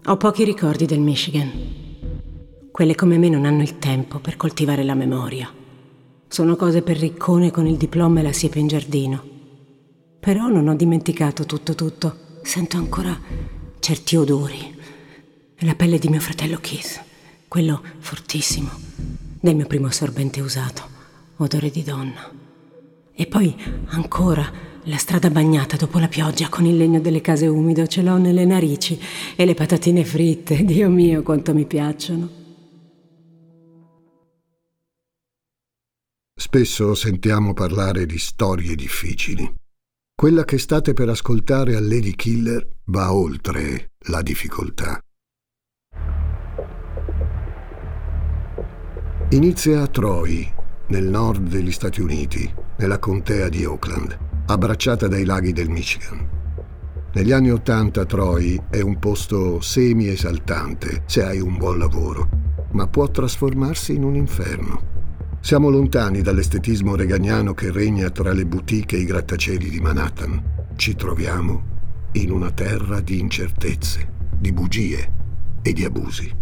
Ho pochi ricordi del Michigan. Quelle come me non hanno il tempo per coltivare la memoria. Sono cose per riccone con il diploma e la siepe in giardino. Però non ho dimenticato tutto. Sento ancora certi odori. La pelle di mio fratello Keith, quello fortissimo, del mio primo assorbente usato, odore di donna. E poi ancora la strada bagnata dopo la pioggia con il legno delle case umido, ce l'ho nelle narici, e le patatine fritte, Dio mio quanto mi piacciono. Spesso sentiamo parlare di storie difficili. Quella che state per ascoltare a Lady Killer va oltre la difficoltà. Inizia a Troy, nel nord degli Stati Uniti, nella contea di Oakland, abbracciata dai laghi del Michigan. Negli anni '80 Troy è un posto semi-esaltante se hai un buon lavoro, ma può trasformarsi in un inferno. Siamo lontani dall'estetismo reganiano che regna tra le boutique e i grattacieli di Manhattan. Ci troviamo in una terra di incertezze, di bugie e di abusi.